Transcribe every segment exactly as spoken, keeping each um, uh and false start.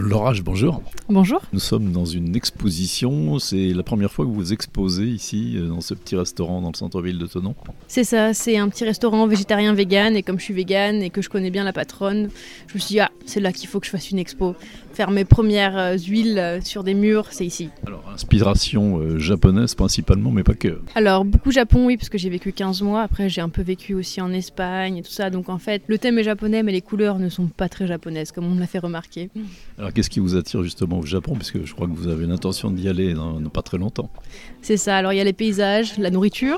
Laurage, bonjour. Bonjour. Nous sommes dans une exposition. C'est la première fois que vous exposez ici, dans ce petit restaurant dans le centre-ville de Thonon. C'est ça, c'est un petit restaurant végétarien vegan. Et comme je suis végane et que je connais bien la patronne, je me suis dit, ah, c'est là qu'il faut que je fasse une expo. Faire mes premières euh, huiles euh, sur des murs, c'est ici. Alors, inspiration euh, japonaise principalement, mais pas que. Alors, beaucoup Japon, oui, parce que j'ai vécu quinze mois. Après, j'ai un peu vécu aussi en Espagne et tout ça. Donc, en fait, le thème est japonais, mais les couleurs ne sont pas très japonaises, comme on me l'a fait remarquer. Alors, qu'est-ce qui vous attire justement au Japon? Puisque je crois que vous avez l'intention d'y aller dans, dans pas très longtemps. C'est ça. Alors, il y a les paysages, la nourriture.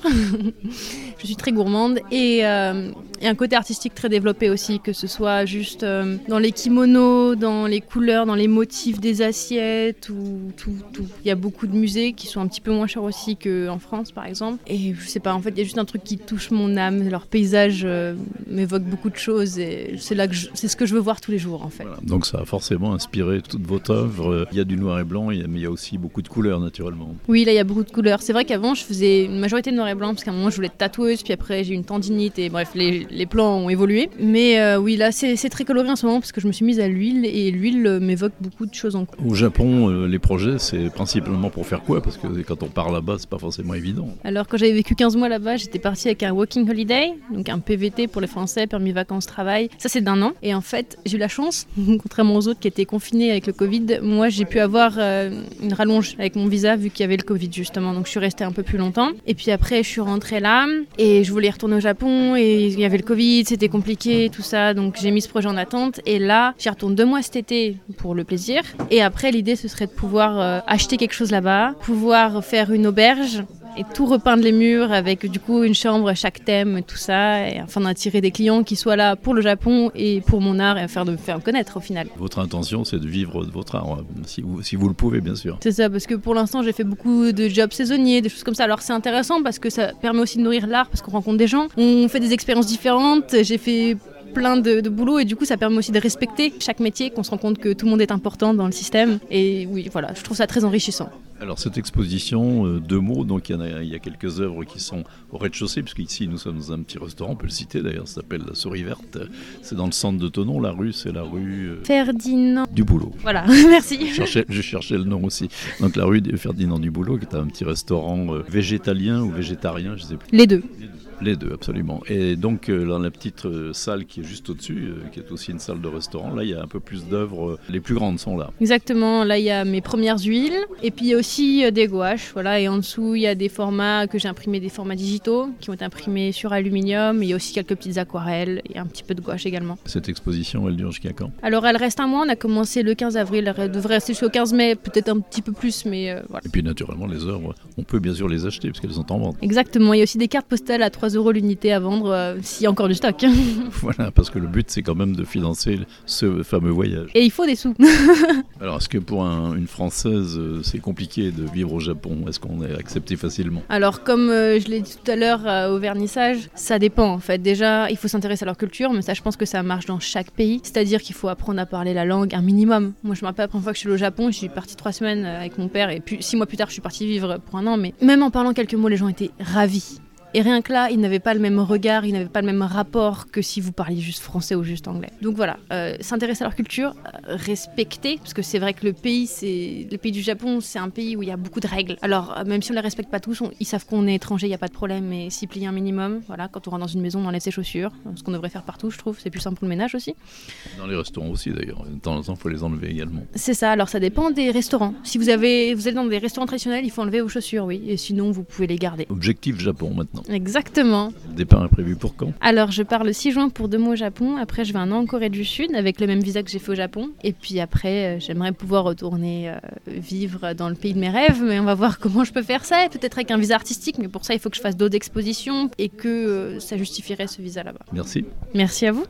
Je suis très gourmande. Et, euh, et un côté artistique très développé aussi, que ce soit juste euh, dans les kimonos, dans les couleurs, dans les motifs des assiettes, ou tout, tout. Il y a beaucoup de musées qui sont un petit peu moins chers aussi qu'en France, par exemple. Et je sais pas, en fait, il y a juste un truc qui touche mon âme. Leur paysage euh, m'évoque beaucoup de choses et c'est là que je, c'est ce que je veux voir tous les jours, en fait. Voilà. Donc ça a forcément inspiré toute votre œuvre. Il y a du noir et blanc, mais il y a aussi beaucoup de couleurs, naturellement. Oui, là, il y a beaucoup de couleurs. C'est vrai qu'avant, je faisais une majorité de noir et blanc, parce qu'à un moment, je voulais être tatoueuse, puis après, j'ai eu une tendinite, et bref, les, les plans ont évolué. Mais euh, oui, là, c'est, c'est très coloré en ce moment, parce que je me suis mise à l'huile, et l'huile euh, m'évoque beaucoup de choses en couleur. Au Japon, euh, les projets, c'est principalement pour faire quoi? Parce que quand on part là-bas, c'est pas forcément évident. Alors, quand j'avais vécu quinze mois là-bas, j'étais partie avec un Working Holiday, donc un P V T pour les Français, permis vacances-travail. Ça, c'est d'un an. Et en fait, j'ai eu la chance, contrairement aux autres qui étaient confinés avec le Covid, moi, j'ai pu avoir euh, une rallonge avec mon visa, vu qu'il y avait le Covid, justement. Donc, je suis restée un peu plus longtemps. Et puis après, je suis rentrée là, et je voulais retourner au Japon, et il y avait le Covid, c'était compliqué, tout ça. Donc, j'ai mis ce projet en attente. Et là, j'y retourne deux mois cet été pour le plaisir. Et après, l'idée, ce serait de pouvoir euh, acheter quelque chose là-bas, pouvoir faire une auberge, et tout repeindre les murs avec du coup une chambre à chaque thème et tout ça, et afin d'attirer des clients qui soient là pour le Japon et pour mon art et afin de me faire connaître au final. Votre intention, c'est de vivre de votre art, si vous, si vous le pouvez, bien sûr. C'est ça, parce que pour l'instant j'ai fait beaucoup de jobs saisonniers, des choses comme ça. Alors c'est intéressant parce que ça permet aussi de nourrir l'art, parce qu'on rencontre des gens, on fait des expériences différentes. J'ai fait plein de, de boulot et du coup ça permet aussi de respecter chaque métier, qu'on se rend compte que tout le monde est important dans le système. Et oui, voilà, je trouve ça très enrichissant. Alors cette exposition, euh, deux mots, donc il y, en a, il y a quelques œuvres qui sont au rez-de-chaussée, puisqu'ici nous sommes dans un petit restaurant, on peut le citer d'ailleurs, ça s'appelle La Souris Verte. C'est dans le centre de Thonon, la rue c'est la rue euh, Ferdinand du Boulot. Voilà, merci. Je cherchais, je cherchais le nom aussi. Donc la rue de Ferdinand du Boulot, qui est un petit restaurant euh, végétalien ou végétarien, je sais plus. Les deux. Les deux, absolument. Et donc, euh, dans la petite euh, salle qui est juste au-dessus, euh, qui est aussi une salle de restaurant, là, il y a un peu plus d'œuvres. Euh, les plus grandes sont là. Exactement. Là, il y a mes premières huiles. Et puis, il y a aussi euh, des gouaches. Voilà. Et en dessous, il y a des formats que j'ai imprimés, des formats digitaux, qui ont été imprimés sur aluminium. Il y a aussi quelques petites aquarelles et un petit peu de gouache également. Cette exposition, elle dure jusqu'à quand? Alors, elle reste un mois. On a commencé le quinze avril. Elle devrait rester jusqu'au quinze mai, peut-être un petit peu plus, mais euh, voilà. Et puis, naturellement, les œuvres, on peut bien sûr les acheter, parce qu'elles sont en vente. Exactement. Il y a aussi des cartes postales à trois euros l'unité à vendre. Euh, s'il y a encore du stock. Voilà, parce que le but c'est quand même de financer ce fameux voyage. Et il faut des sous. Alors est-ce que pour un, une Française c'est compliqué de vivre au Japon? Est-ce qu'on est accepté facilement? Alors comme euh, je l'ai dit tout à l'heure euh, au vernissage, ça dépend en fait. Déjà il faut s'intéresser à leur culture, mais ça je pense que ça marche dans chaque pays. C'est-à-dire qu'il faut apprendre à parler la langue un minimum. Moi je me rappelle la première fois que je suis allée au Japon, je suis partie trois semaines avec mon père et puis six mois plus tard je suis partie vivre pour un an. Mais même en parlant quelques mots, les gens étaient ravis. Et rien que là, ils n'avaient pas le même regard, ils n'avaient pas le même rapport que si vous parliez juste français ou juste anglais. Donc voilà, euh, s'intéresser à leur culture, euh, respecter, parce que c'est vrai que le pays, c'est le pays du Japon, c'est un pays où il y a beaucoup de règles. Alors euh, même si on les respecte pas tous, on... ils savent qu'on est étranger, il y a pas de problème, mais s'y plier un minimum. Voilà, quand on rentre dans une maison, on enlève ses chaussures, ce qu'on devrait faire partout, je trouve, c'est plus simple pour le ménage aussi. Dans les restaurants aussi d'ailleurs, de temps en temps, il faut les enlever également. C'est ça. Alors ça dépend des restaurants. Si vous avez, vous êtes dans des restaurants traditionnels, il faut enlever vos chaussures, oui, et sinon vous pouvez les garder. Objectif Japon maintenant. Exactement. Le départ est prévu pour quand? Alors, je pars le six juin pour deux mois au Japon. Après, je vais un an en Corée du Sud avec le même visa que j'ai fait au Japon. Et puis après, euh, j'aimerais pouvoir retourner euh, vivre dans le pays de mes rêves. Mais on va voir comment je peux faire ça. Peut-être avec un visa artistique. Mais pour ça, il faut que je fasse d'autres expositions et que euh, ça justifierait ce visa là-bas. Merci. Merci à vous.